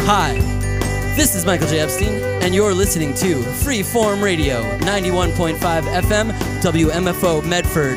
Hi, this is Michael J. Epstein, and you're listening to Freeform Radio, 91.5 FM, WMFO Medford.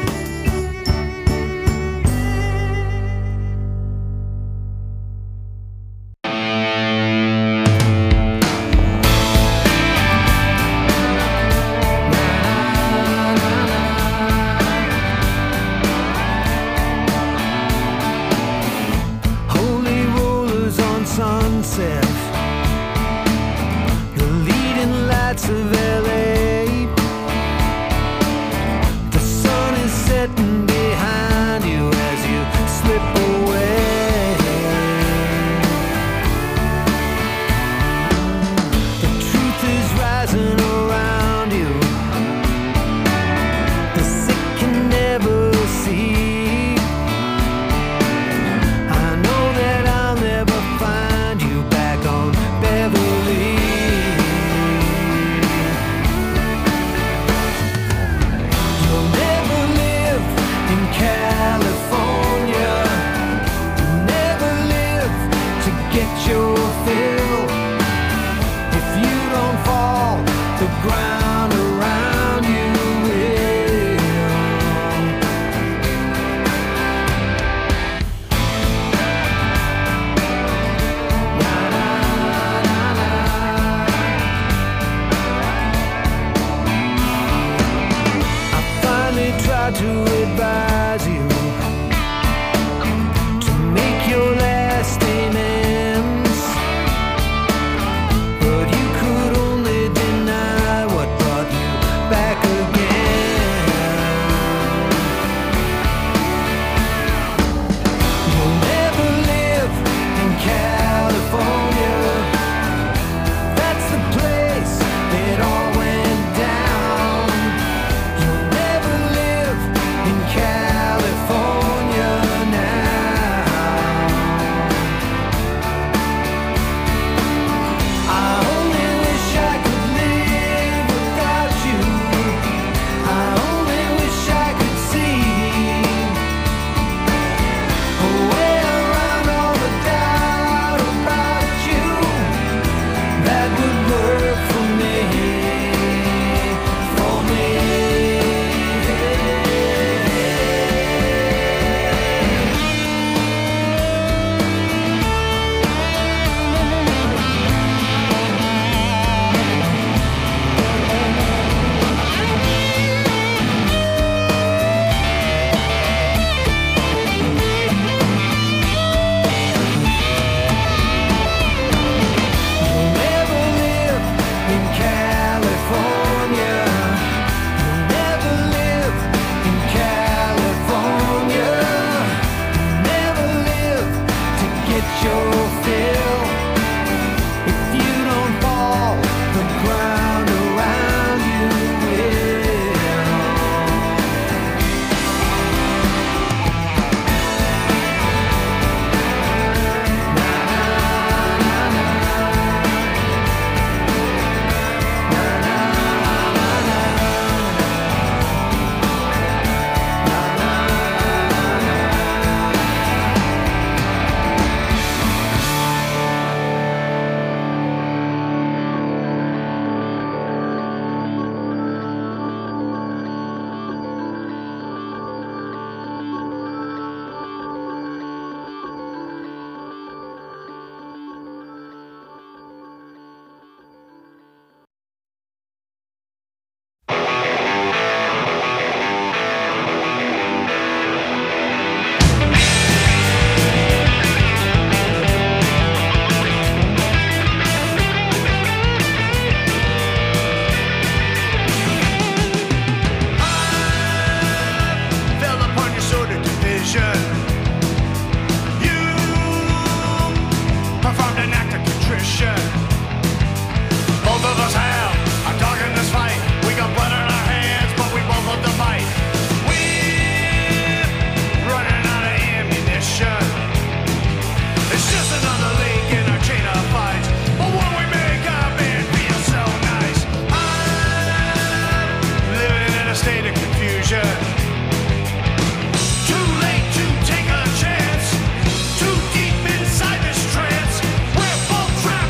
Too deep inside this trance, we're both trapped.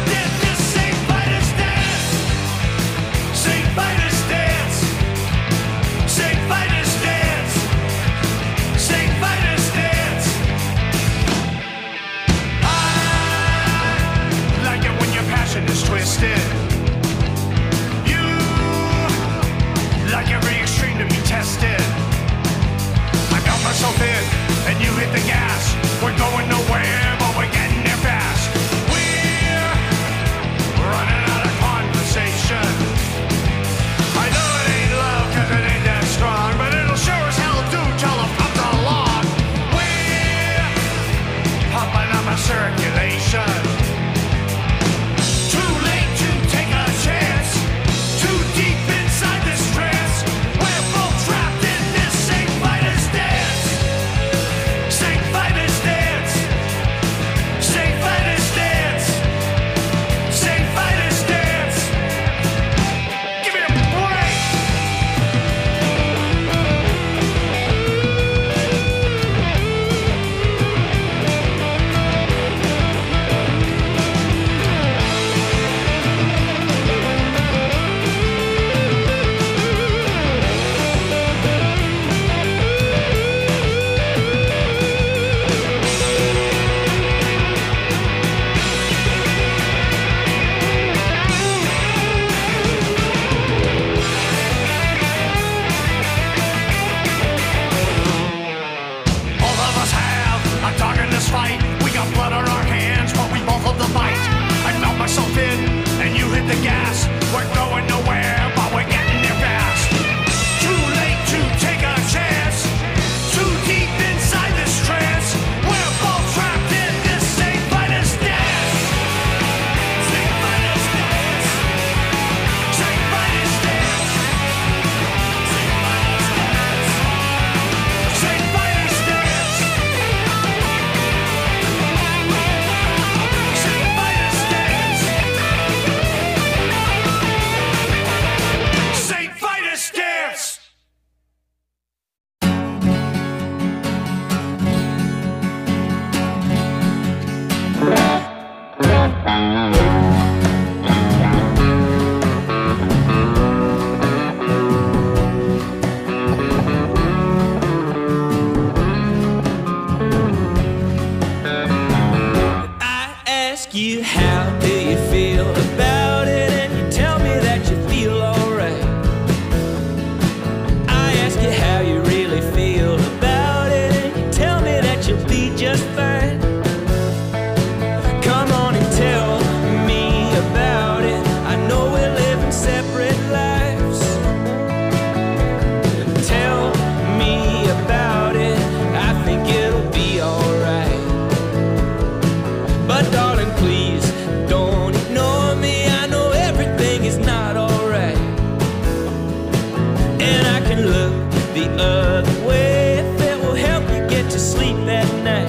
and look the other way if it will help you get to sleep that night.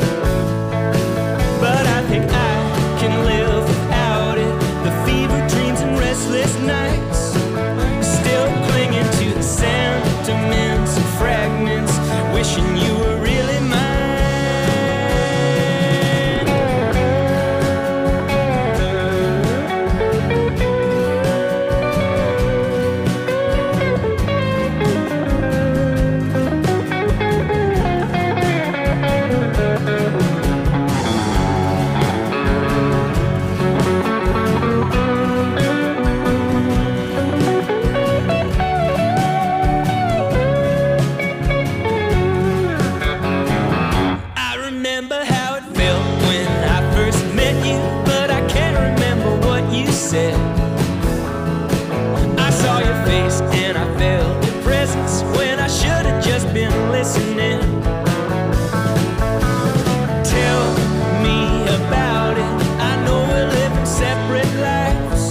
But I think I can live without it. The fever dreams and restless nights, still clinging to the sentiments and fragments, wishing you were really mine. I saw your face and I felt your presence when I should have just been listening. Tell me about it. I know we're living separate lives.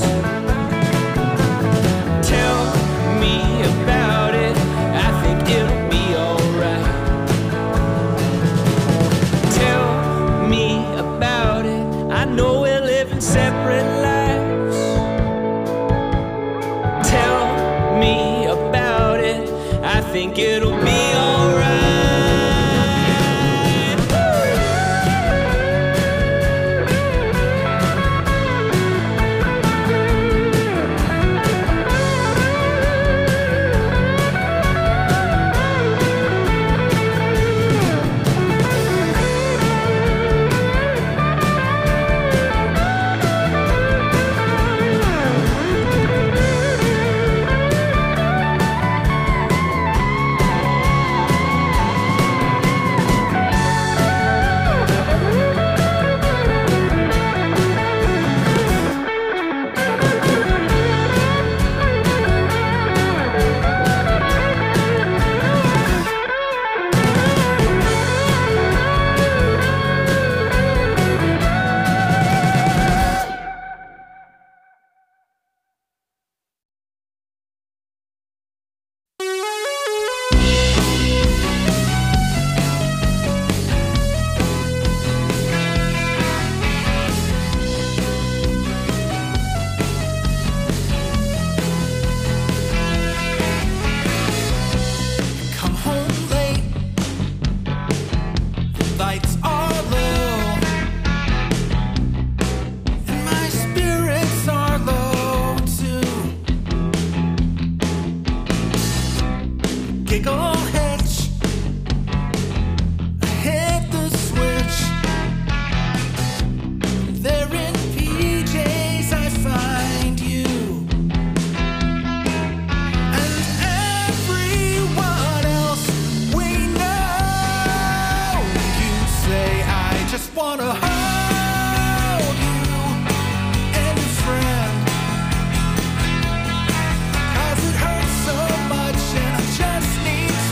Tell me about it. I think it'll be alright. Tell me about it. I know we're living separate lives. Me about it, I think it'll be alright. Need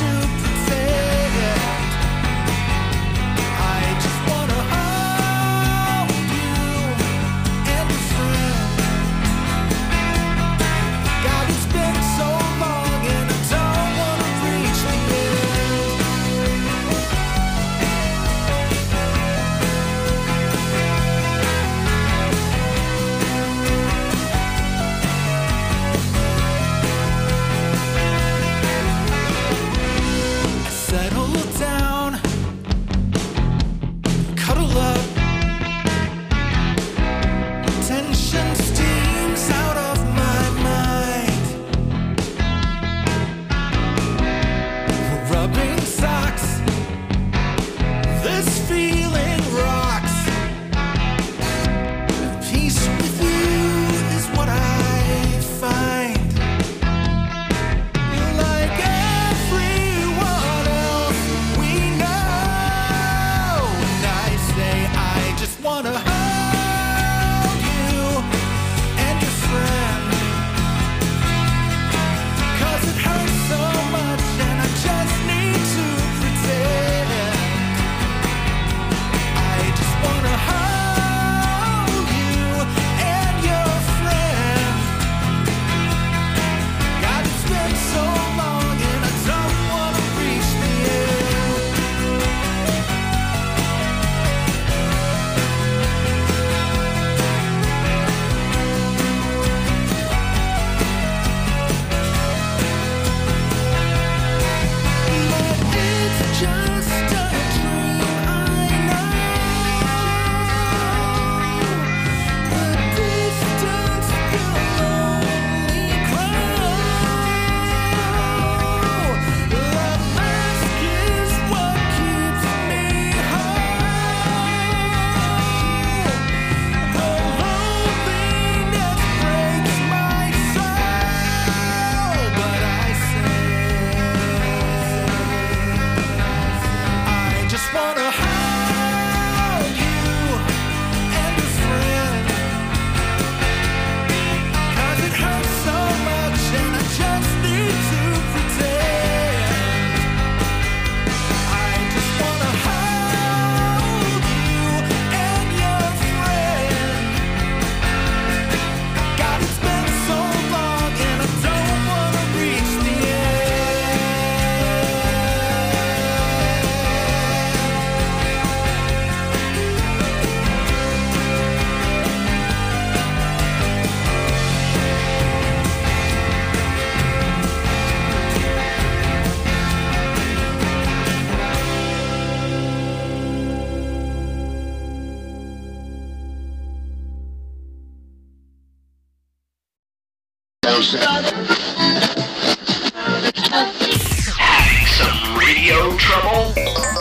Having some radio trouble?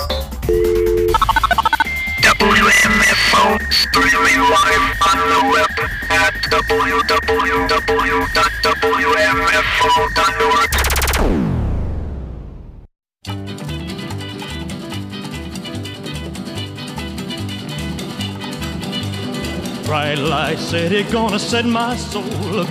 WMFO streaming live on the web at www.wmfo.org. Bright light city, gonna set my soul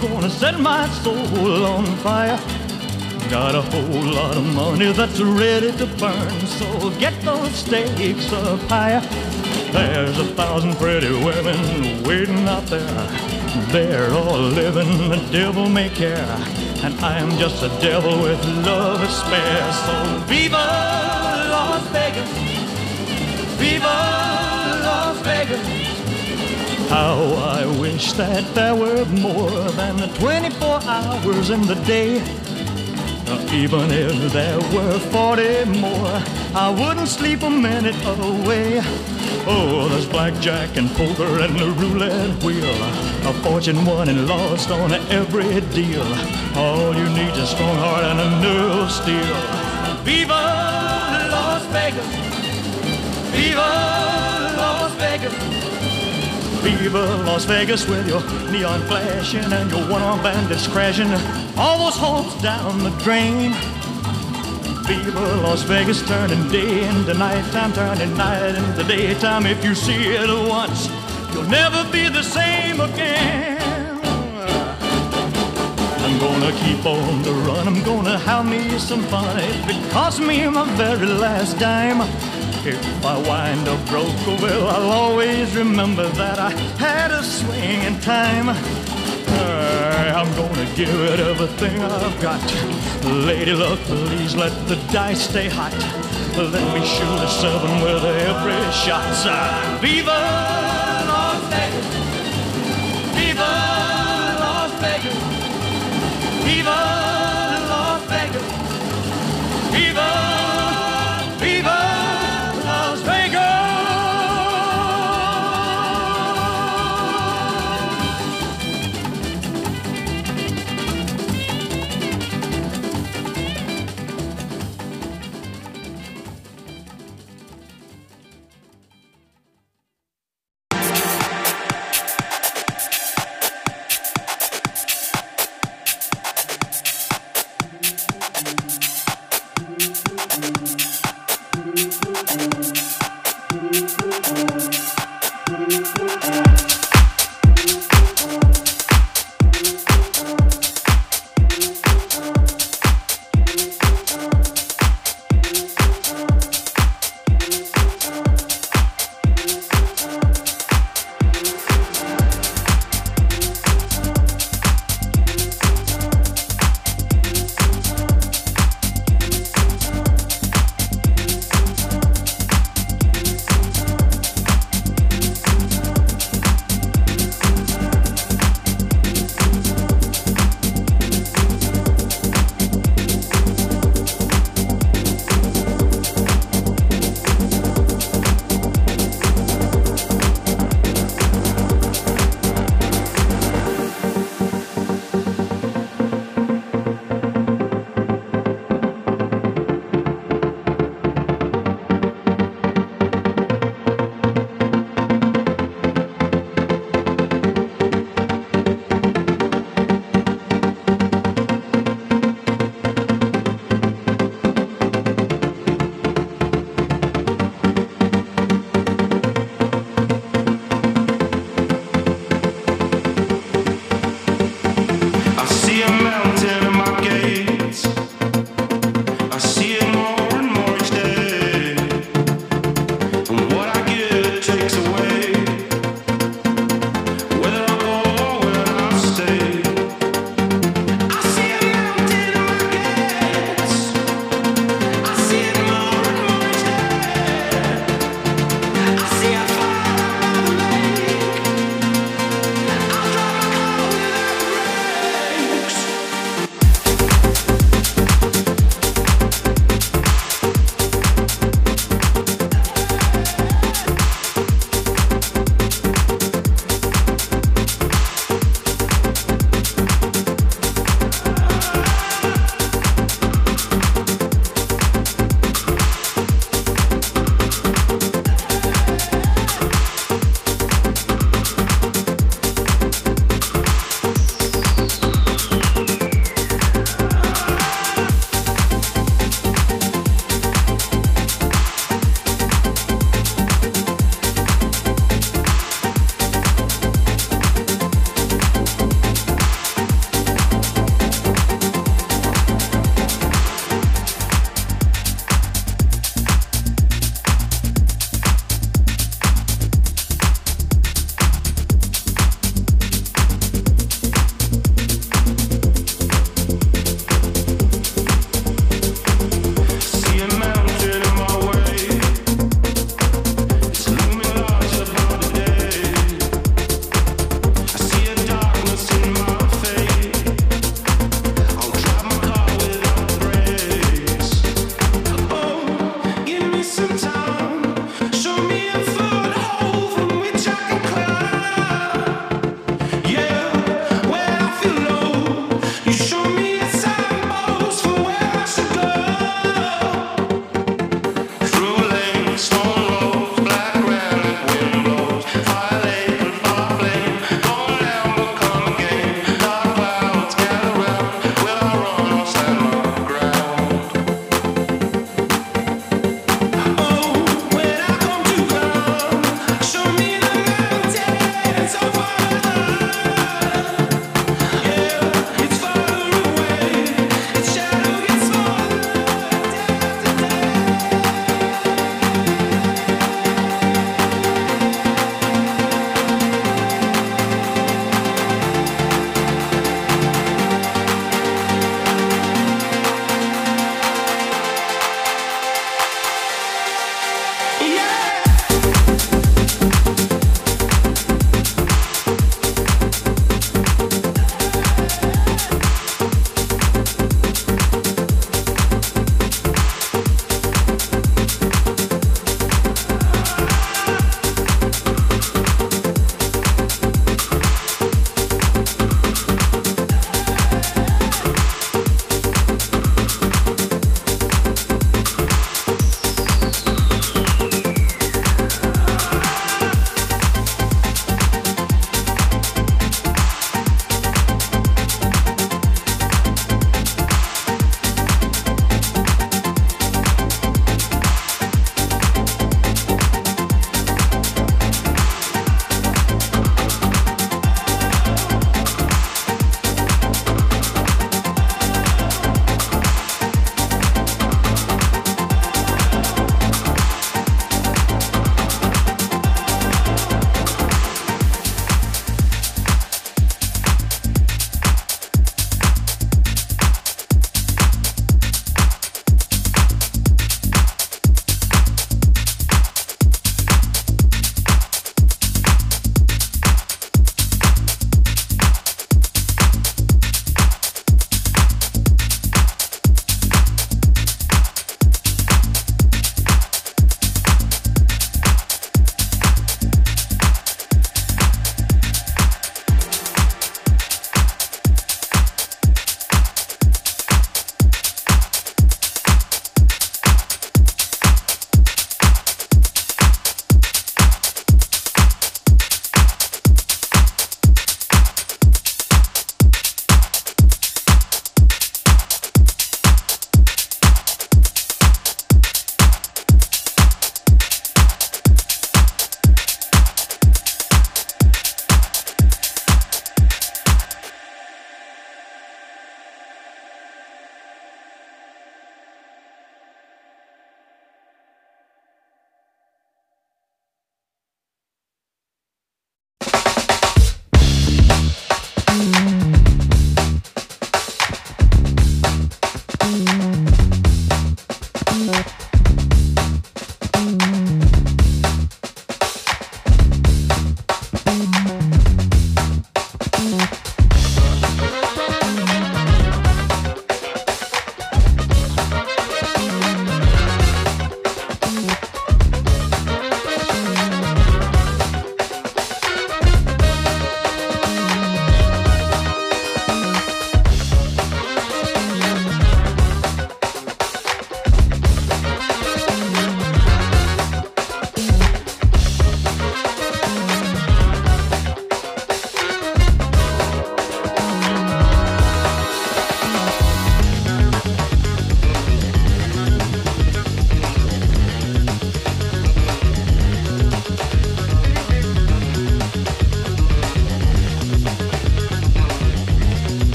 on fire. Got a whole lot of money that's ready to burn, so get those stakes up higher. There's 1,000 pretty women waiting out there. They're all living the devil may care, and I'm just a devil with love to spare. So viva Las Vegas, viva Las Vegas. How I wish that there were more than 24 hours in the day. Even if there were 40 more, I wouldn't sleep a minute away. Oh, there's blackjack and poker and the roulette wheel, a fortune won and lost on every deal. All you need is a strong heart and a nerve of steel. Viva Las Vegas, viva Las Vegas. Viva Las Vegas with your neon flashing and your one-armed bandits crashing all those hopes down the drain. Viva Las Vegas, turning day into nighttime, turning night into daytime. If you see it once, you'll never be the same again. I'm gonna keep on the run, I'm gonna have me some fun. If it costs me my very last dime, if I wind up broke, well, I'll always remember that I had a swing in time. I'm gonna give it everything I've got. Lady luck, please let the dice stay hot. Let me shoot a 7 with every shot. Viva Las Vegas, viva Las Vegas, viva Las Vegas, viva, viva Las Vegas.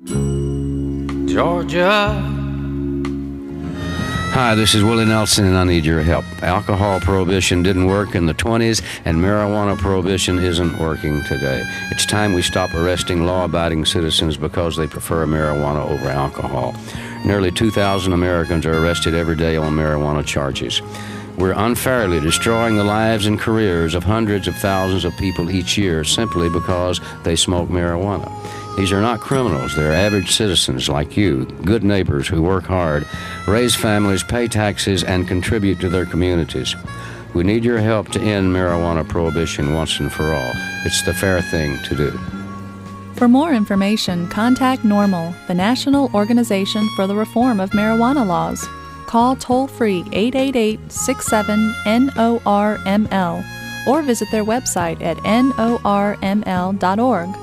Georgia. Hi, this is Willie Nelson, and I need your help. Alcohol prohibition didn't work in the 20s, and marijuana prohibition isn't working today. It's time we stop arresting law-abiding citizens because they prefer marijuana over alcohol. Nearly 2,000 Americans are arrested every day on marijuana charges. We're unfairly destroying the lives and careers of hundreds of thousands of people each year simply because they smoke marijuana. These are not criminals. They're average citizens like you, good neighbors who work hard, raise families, pay taxes, and contribute to their communities. We need your help to end marijuana prohibition once and for all. It's the fair thing to do. For more information, contact NORML, the National Organization for the Reform of Marijuana Laws. Call toll-free 888-67-NORML or visit their website at norml.org.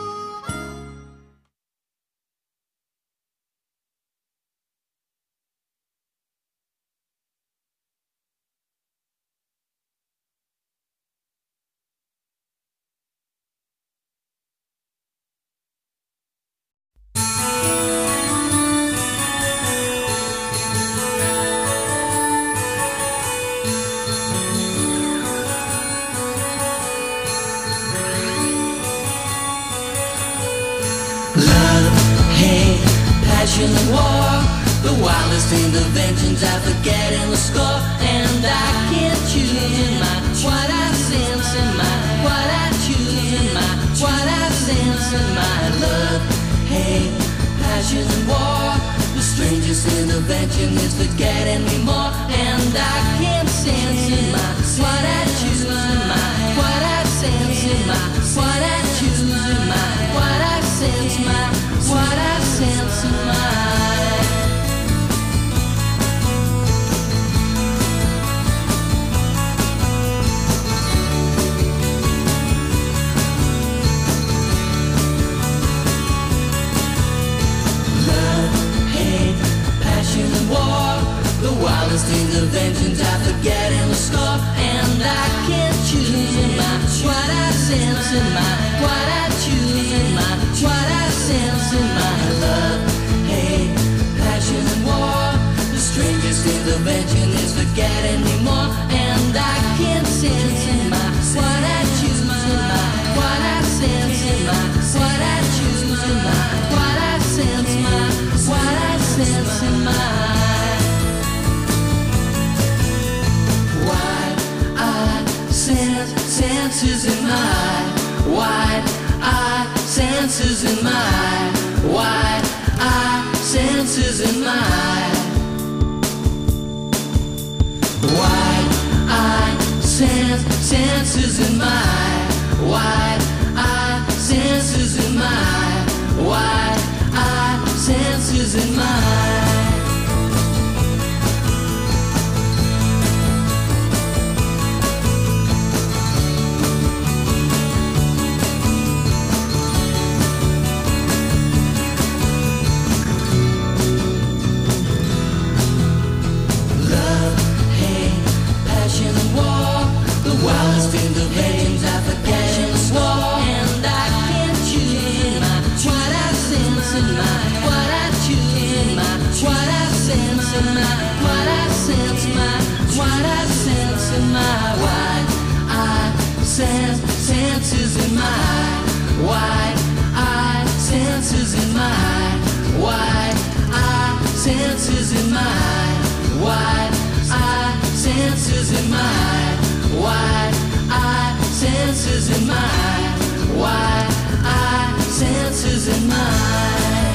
Passion and war, the wildest interventions I forget in the score, and I can't choose in my what I sense in my what I choose in my what I sense in my love, hate, passion and war. The strangest intervention is forgetting me more, and I can't sense in my what I choose in my what I sense in my what I choose in my what I sense my what I sense in my. The wildest interventions I forget in the score, and I can't choose in my what I sense in my what I choose in my what I sense in my love, hate, passion and war. The strangest intervention is forgetting me more, and I can't sense in my what I choose in my what I sense in my what I choose in my what I sense my what I sense in my. Senses in my wide eye, senses in my wide eye, senses in my wide eye, senses in my wide eye, senses in my wide eye, senses in my. Wildest interventions I forget in the war, and I can't choose in my what I sense in my what I choose in my what I sense in my what I sense my what I sense in my wide eye senses in my wide eye senses in my wide eye senses in my wide eye senses in my wide eye senses in my wide eye senses in my.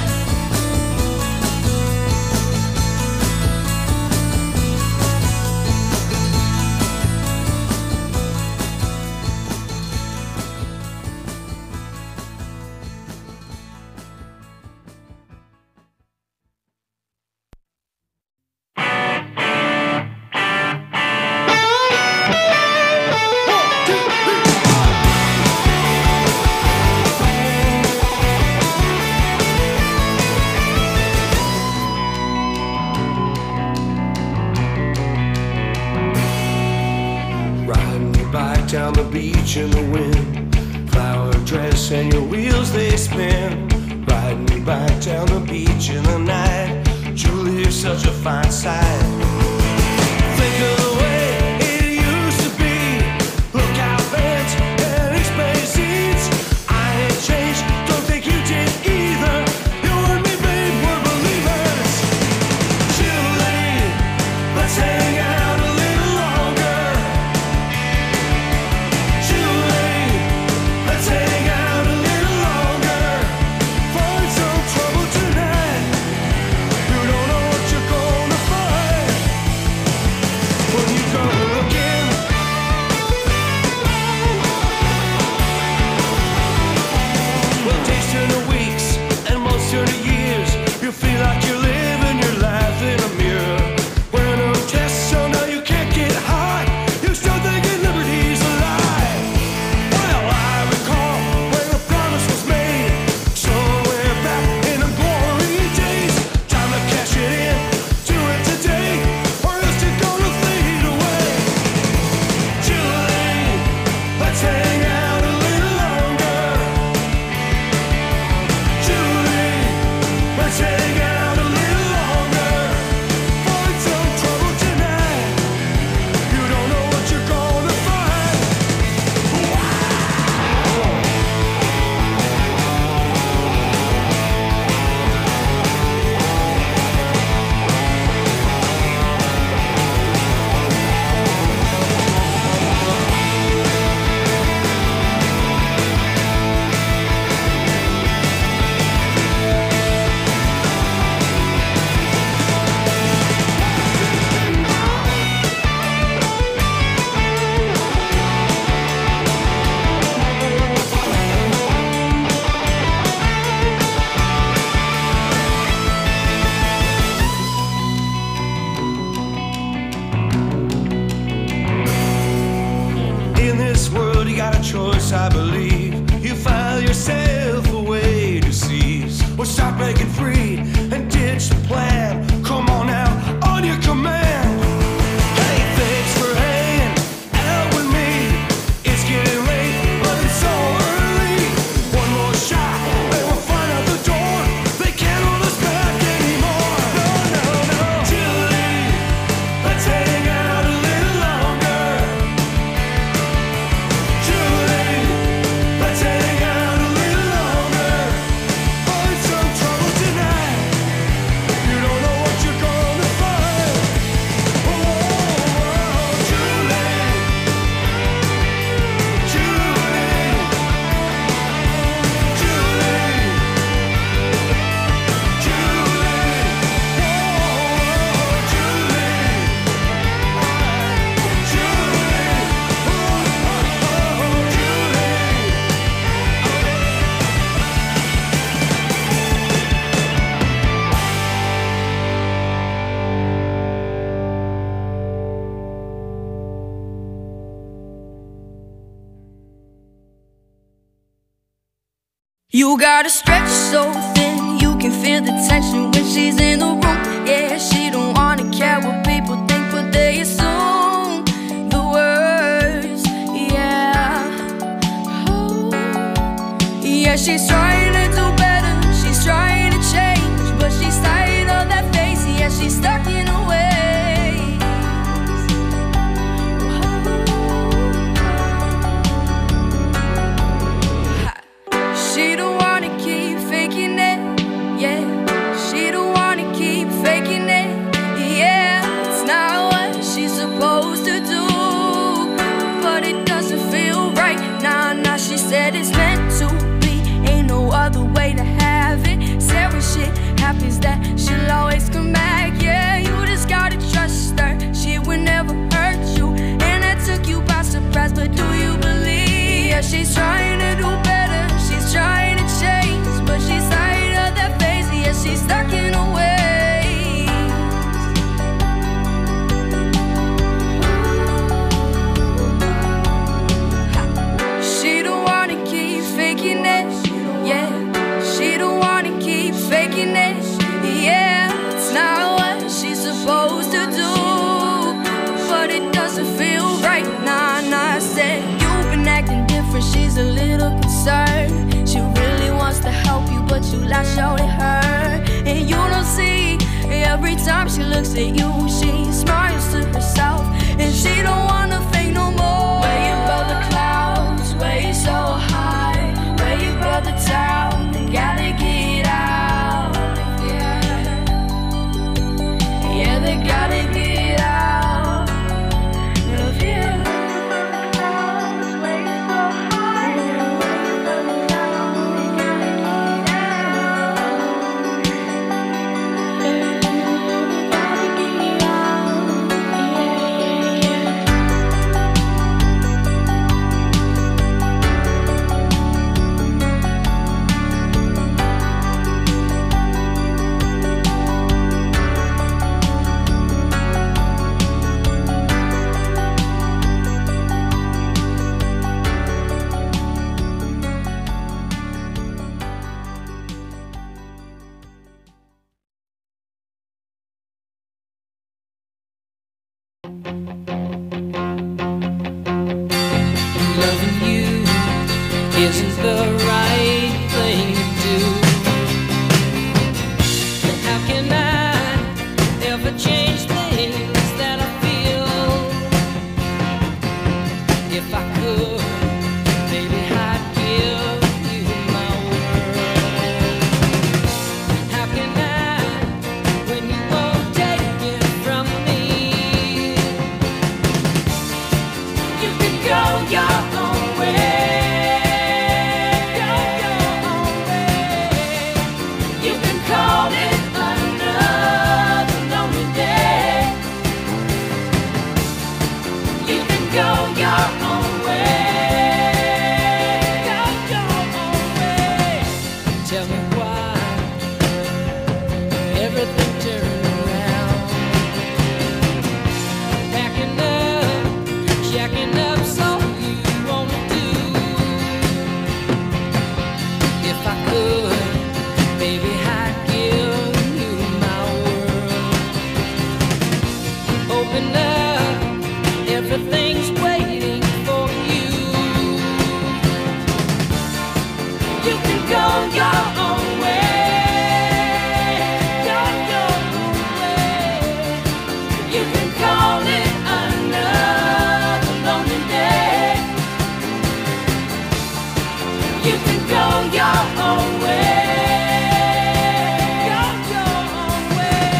Down the beach in the wind, flower dress and your wheels they spin. riding back down the beach in the night. Julie, you're such a fine sight. Think of the way it used to be. Look out, vents and explain seats. I ain't changed, don't think you did either. You and me, babe, we're believers. Julie, let's hang out a little longer. Julie, let's hang out a little longer. Find some trouble tonight. You don't know what you're gonna find when you go looking. Well, days turn to weeks and months turn to years. You feel like you're living your life in a mirror. When I'm dressed so now you can't get high, you start thinking liberty's a lie. Well, I recall when the promise was made, somewhere back in the glory days. Time to cash it in, do it today, or else you're gonna fade away. Julie, let's hang out a little longer. Julie, let's hang out a little longer. Find some trouble tonight. You don't know what you're gonna find. In this world, you got a choice, I believe. You file yourself away to seize, or start breaking free and ditch the plan. Come on now, on your command. Hey, thanks for hanging out with me. It's getting late, but it's so early. One more shot, they will find out the door. They can't hold us back anymore. No, no, no. Julie, let's hang out a little longer. Julie, let's hang out a little longer. Find some trouble tonight. You don't know what you're gonna find. Oh, Julie, Julie, Julie, You gotta stretch so thin, you can feel the tension when she's in the room. Yeah, she don't wanna care what people think, but they assume the worst. Yeah, oh, yeah, she's trying to do better, she's trying to change, but she's tired of that face. Yeah, she's stuck in her ways. She don't wanna keep faking it, yeah. She don't wanna keep faking it, yeah. It's not what she's supposed to do, but it doesn't feel right. Nah, nah, she said it's meant to be. Ain't no looks at you, she smiles to herself, and she don't wanna think no more. Way above the clouds, way so high, way above the town, they gotta get out. Yeah, they gotta get out of here. Way so high, way above the town, they gotta get Loving you isn't the right thing to do. And how can I ever change things that I feel? If I could, baby, I'd give you my world. How can I, when you won't take it from me? You can go your own way. Go your own way. You can call it another lonely day. You can go your own way. Go your own way. Tell me why everything turned around. Packing up, checking up, so you wanna do. If I could, baby, I'd give you my world. Open up, everything's waiting for you. You can go your own way. Go your own way. You can call it another lonely day. You can go your own way. Go your own way.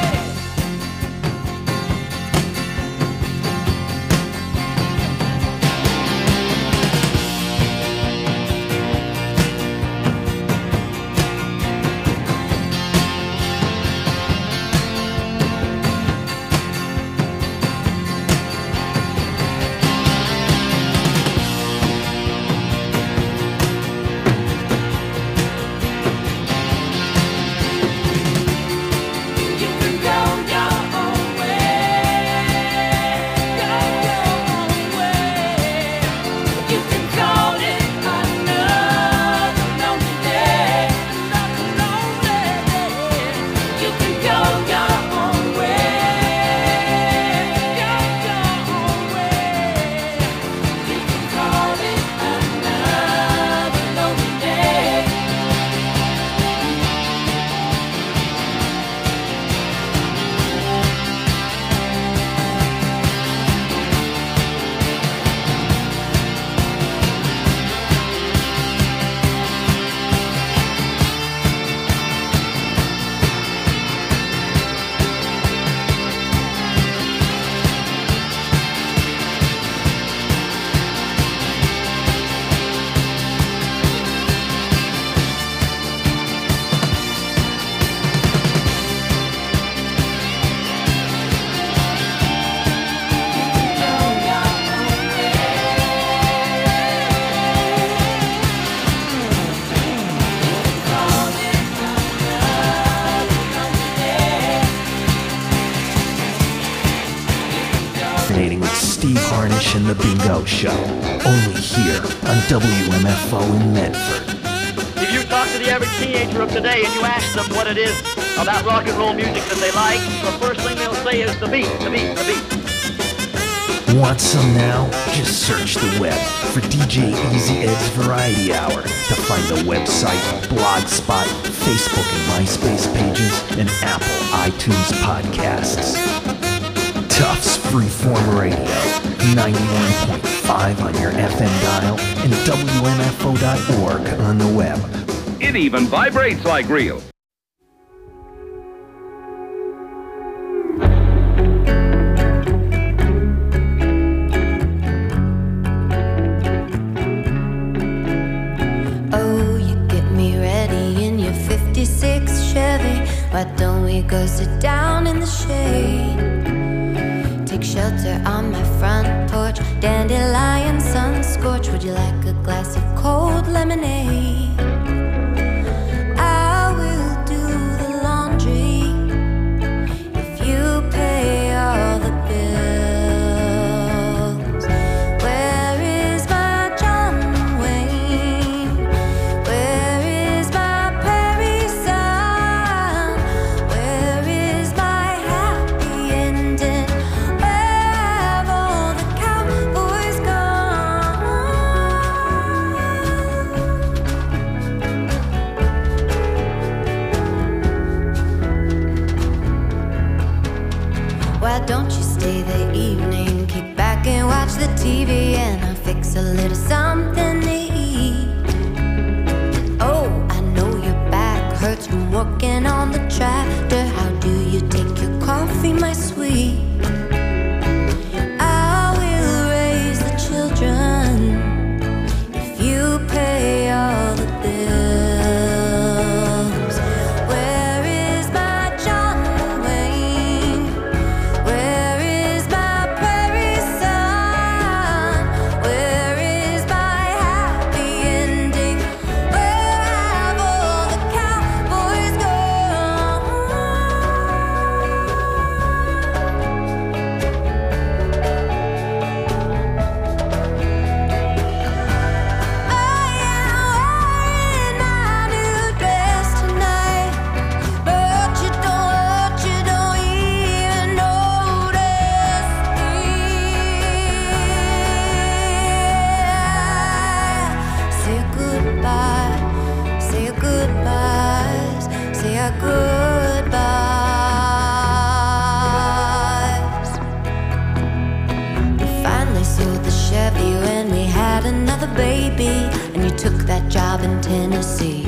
You can go your own way. Go your own way. You can call it another lonely day. Another lonely day. You can go your own way. Go your own way. You can call it another lonely day. Fascinating with Steve Harnish and the Bingo Show. Only here on WMFO in Medford. If you talk to the average teenager of today and you ask them what it is about rock and roll music that they like, the first thing they'll say is the beat, the beat, the beat. Want some now? Just search the web for DJ Easy Ed's Variety Hour to find the website, Blogspot, Facebook and MySpace pages, and Apple iTunes podcasts. Tufts Freeform Radio, 91.5 on your FM dial and WMFO.org on the web. It even vibrates like real. Why don't we go sit down in the shade? Take shelter on my front porch. Dandelion sun scorch. Would you like a glass of cold lemonade? I will do the laundry if you pay all the bills. Where is my John Wayne? Where is my Perry son? Where is my happy ending? Where have all the cowboys gone? Why don't you stay the evening? Kick back and watch the TV, and I'll fix a little something to eat. Oh, I know your back hurts from working on the tractor. How do you take your coffee, my sweet? I will raise the children if you pay all the bills. Where is my John Wayne? Where is my Prairie son? Where is my happy ending? Where have all the cowboys gone? I am wearing my new dress tonight, but you don't even notice me. Say goodbye, say your goodbyes, say our goodbyes. We finally sold the Chevy when we had another baby, and you took that job in Tennessee.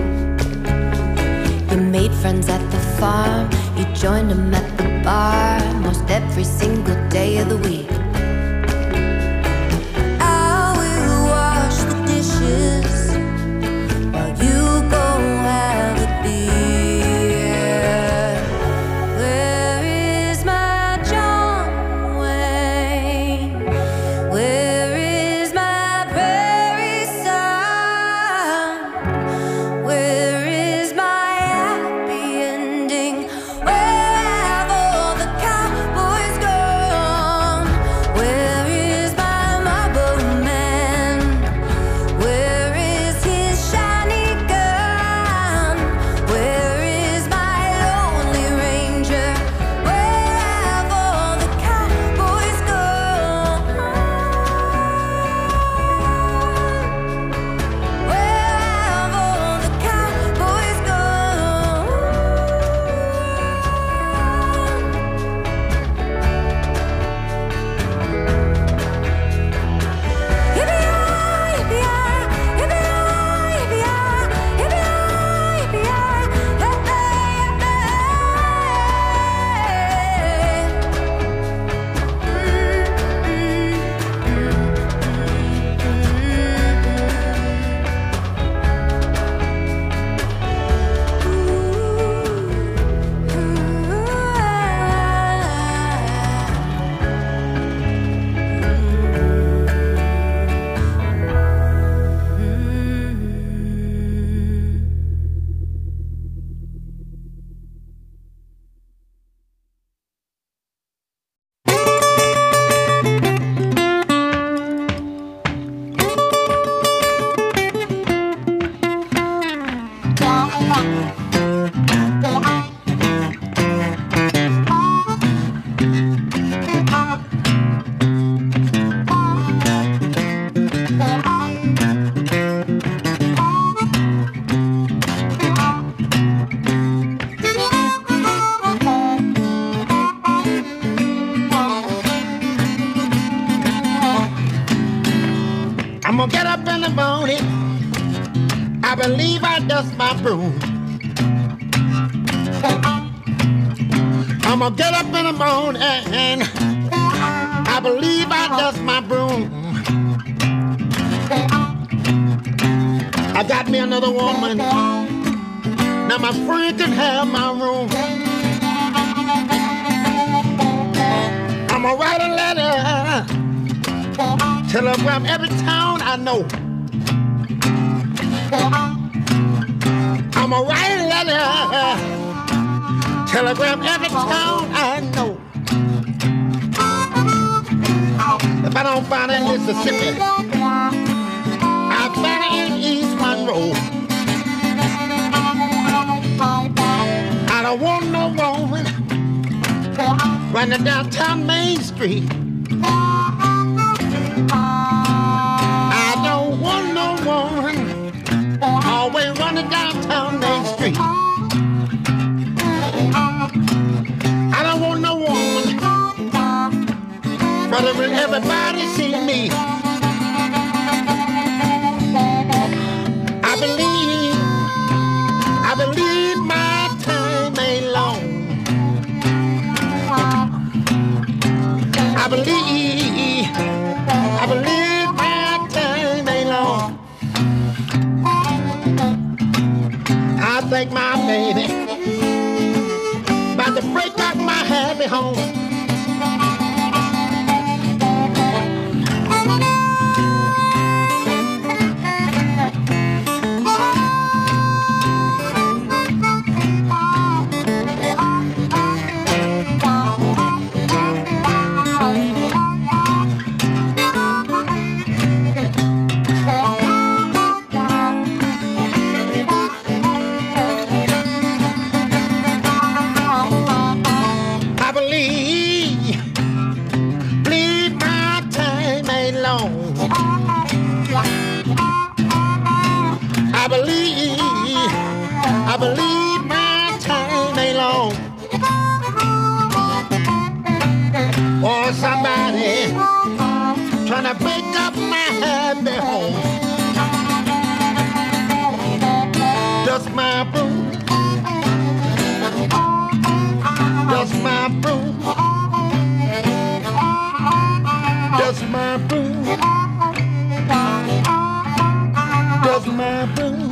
You made friends at the farm, you joined them at the bar most every single day of the week. I will wash the dishes while you go have a beer. Where is my John Wayne? Where is my Prairie son? Where is my happy ending? Where have all the cowboys gone? Where is my marble man? Where is his shiny gun? Where is my lonely ranger? Where have all the cowboys gone? Where have all the cowboys gone? morning, I believe I dust my broom. I'ma get up in the morning, I believe I dust my broom. I got me another woman, now my friend can have my room. I'ma write a letter, telegram every town I know. I'ma write a letter, telegram every town I know. If I don't find it in Mississippi, I find it in East Monroe. I don't want no woman running downtown Main Street. I don't want no woman always running downtown Main Street. I don't want no woman but when everybody see me. I believe my time ain't long. I believe my time ain't long. I think my baby about to break out my happy home. I believe my time ain't long. Or somebody trying to break up my happy home. Just my broom, just my broom, just my broom, just my broom.